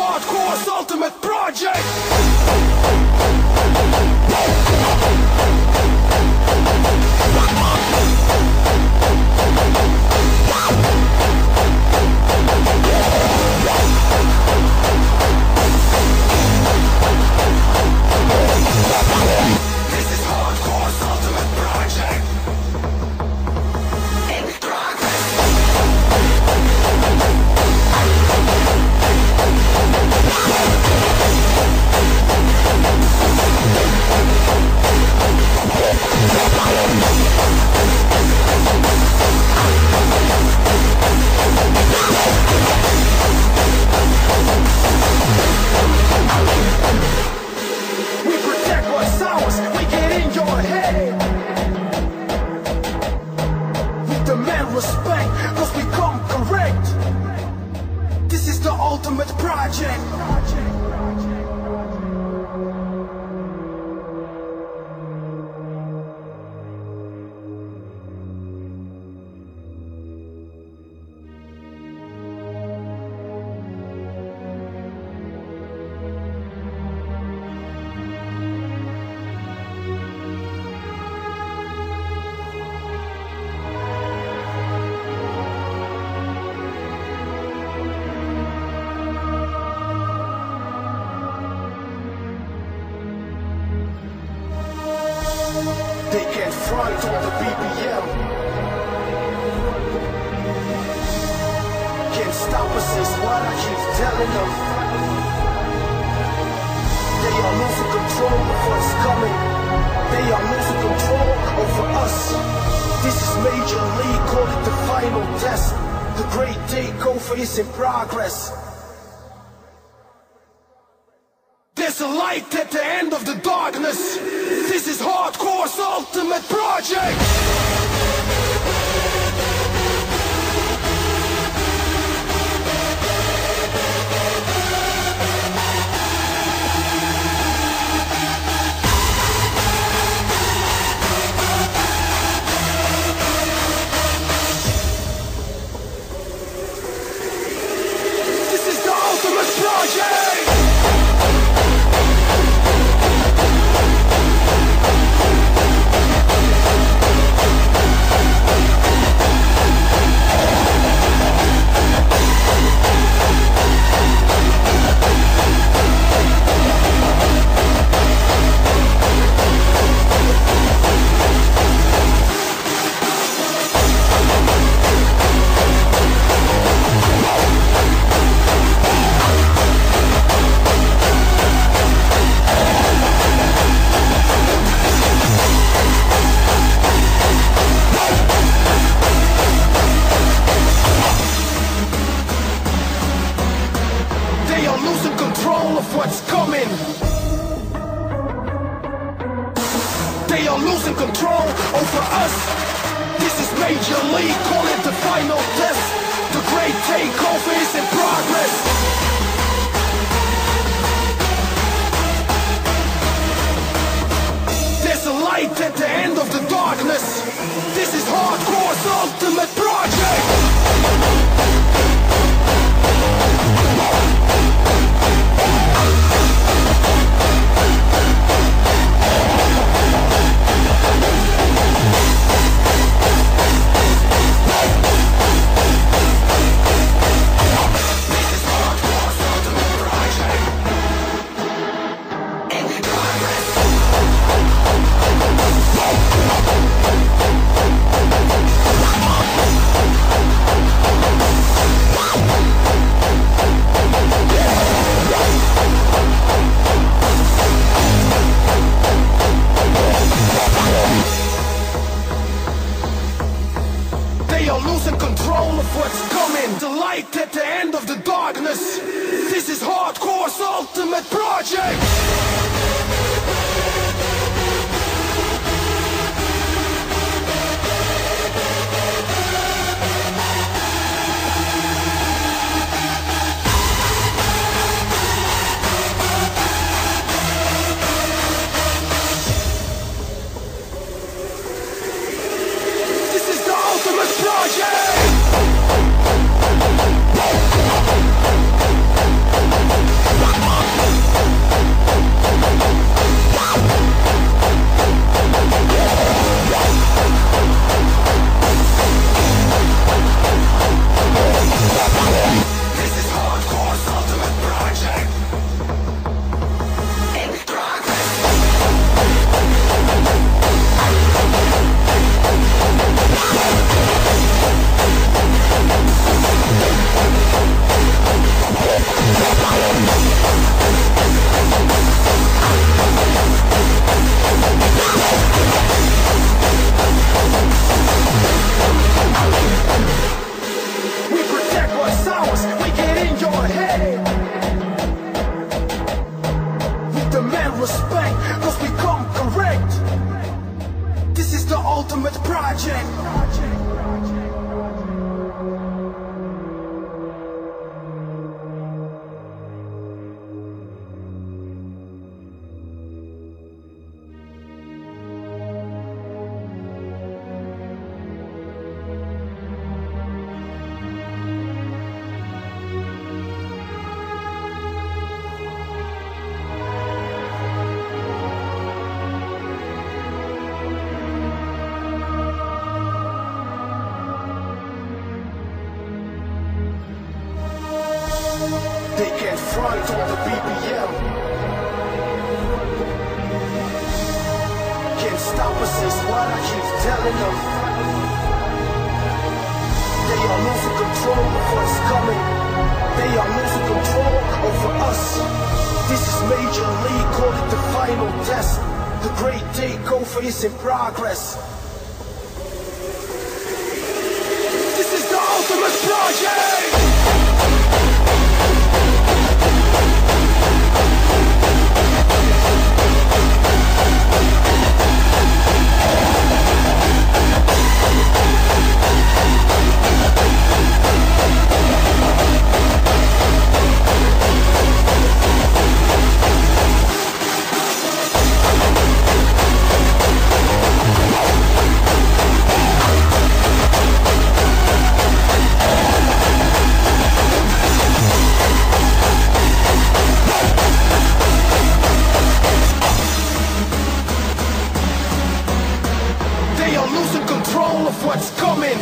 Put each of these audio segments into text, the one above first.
hardcore's ultimate project. This is hardcore's ultimate project. In progress. We protect what's ours, we get in your head. We demand respect, cause we come correct. This is the ultimate project. They get front on the BPM. Can't stop us is what I keep telling them. They are losing control of what's coming. They are losing control over us. This is Major League, call it the final test. The great takeover is in progress. There's a light at the end of the darkness. This is hardcore's ultimate project. This is the ultimate project. They are losing control of what's coming. They are losing control over us. This is Major League, call it the final test. The great takeover is in progress. There's a light at the end of the darkness. This is hardcore's ultimate project. They are losing control of what's coming. The light at the end of the darkness. This is hardcore's ultimate project. Project! grind on the BPM. Can't stop us is what I keep telling them. They are losing control of what's coming. They are losing control over us. This is Major League, call it the final test. The great takeover is in progress. This is the ultimate project! What's coming?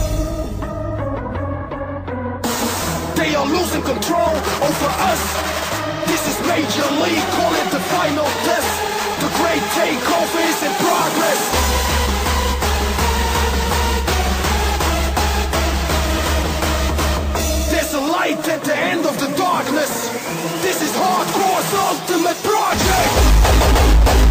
They are losing control over us. This is Major League, call it the final test. The great takeover is in progress. There's a light at the end of the darkness. This is hardcore's ultimate project.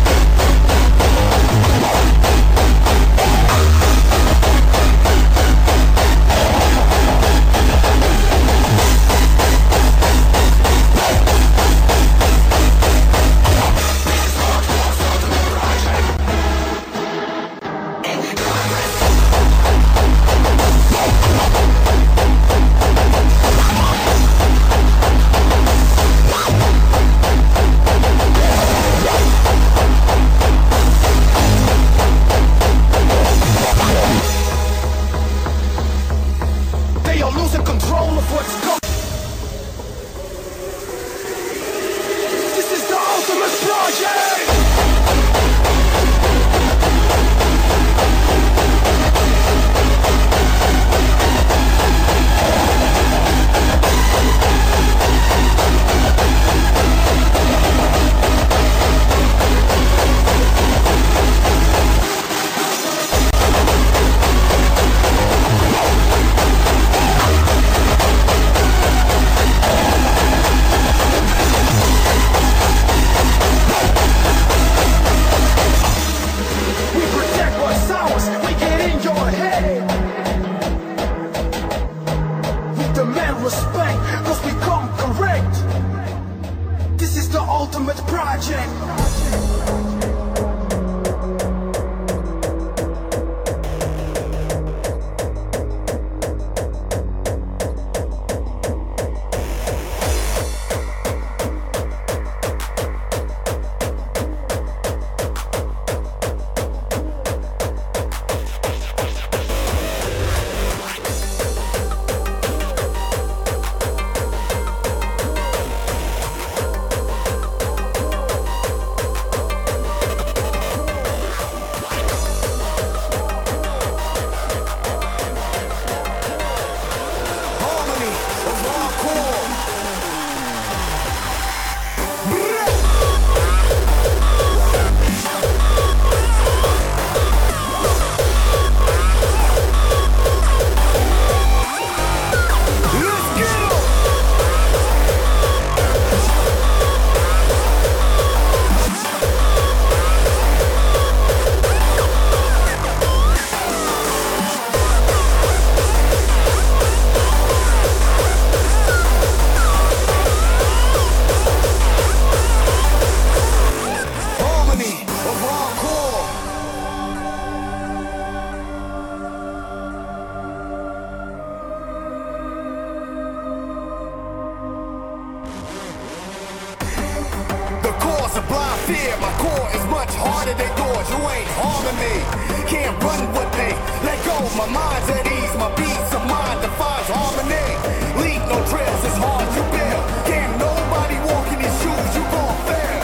fear. My core is much harder than yours. You ain't harming me. Can't run with me. Let go. My mind's at ease. My peace of mind defines harmony. Leave no trails. It's hard to build. Can't nobody walk in these shoes. You gon' fail.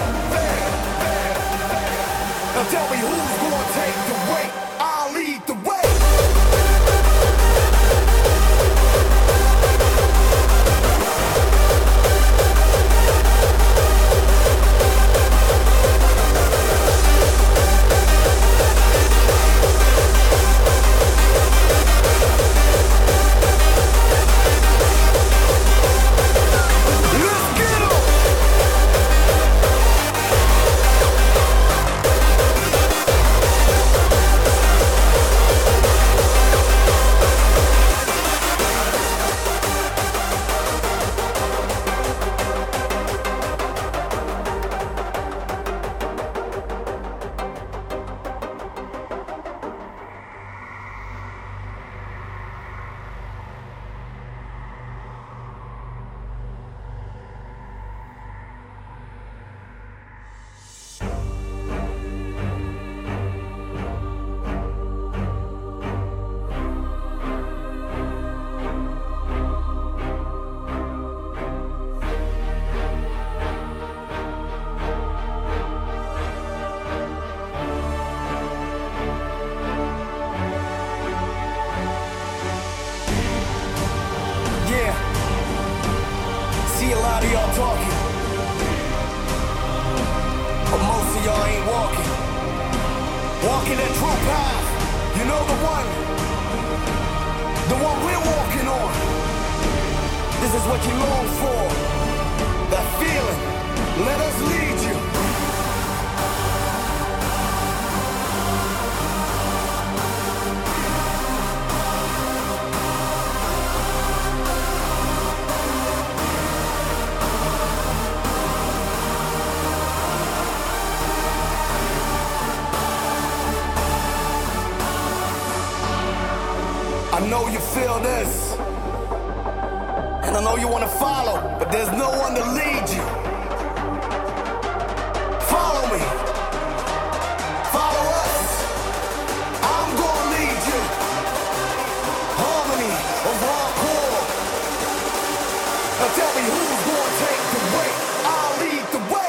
Now tell me who's gonna take the weight. I'll lead the way. lot of y'all talking, but most of y'all ain't walking. Walking that true path. You know the one we're walking on. This is what you long for. That feeling. Let us lead you. I know you feel this, and I know you want to follow, but there's no one to lead you. Follow me. Follow us. I'm gonna lead you. Harmony of hardcore. Now tell me who's gonna take the way. I'll lead the way.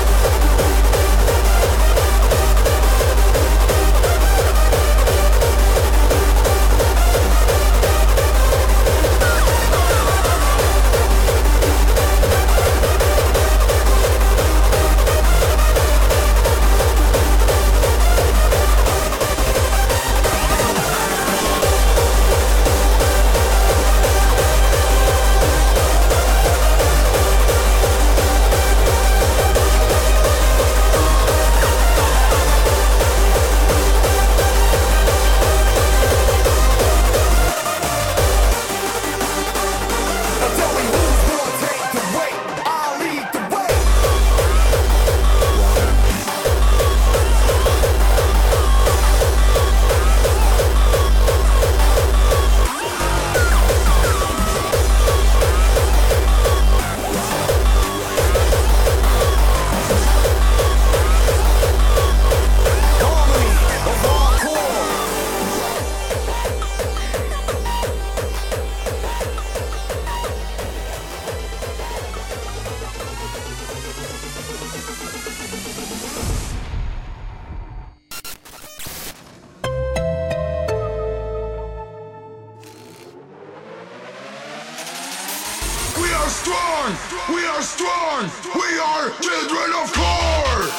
We are strong! We are children of core!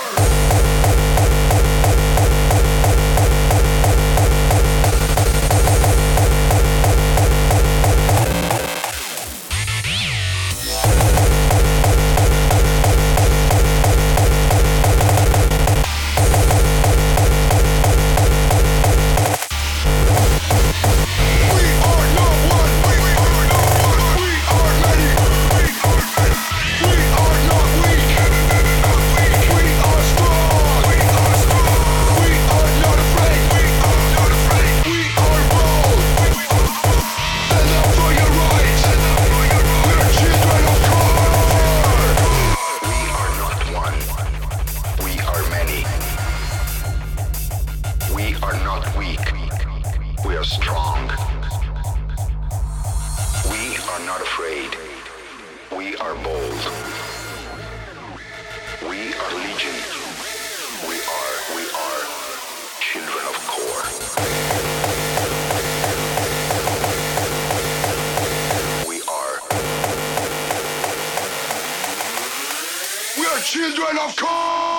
Children of core!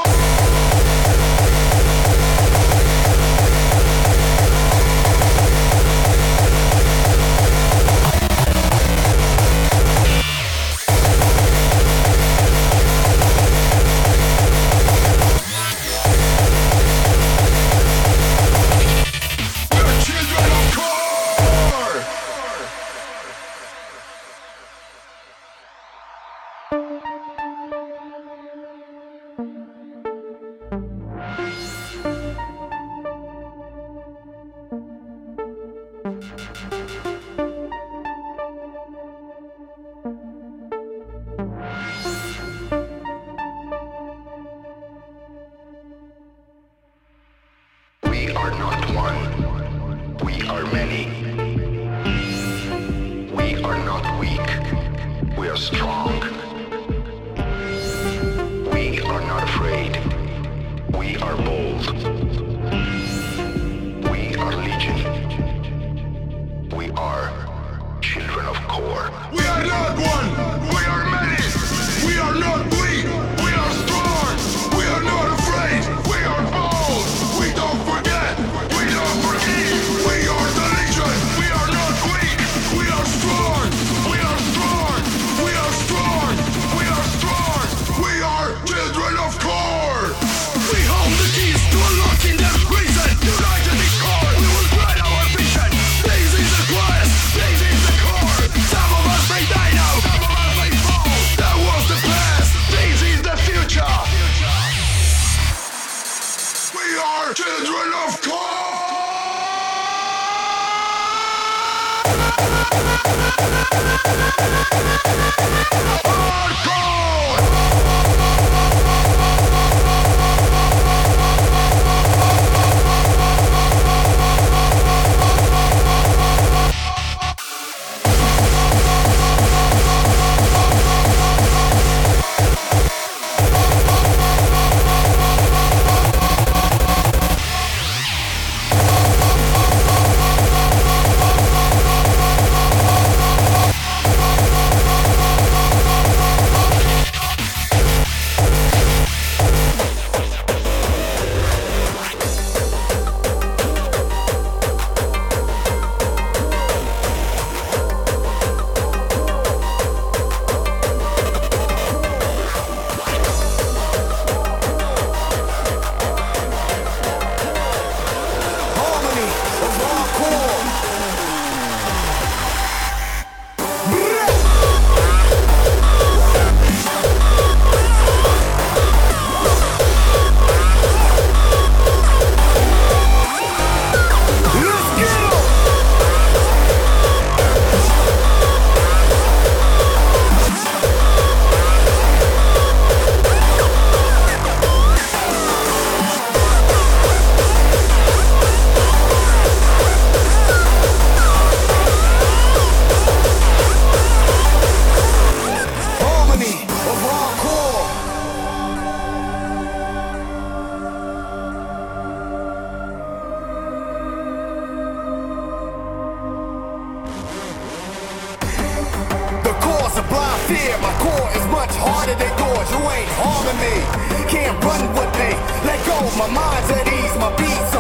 We are not one, we are many. Fear, my core is much harder than yours. You ain't harming me. Can't run with me. Let go, my mind's at ease, my beats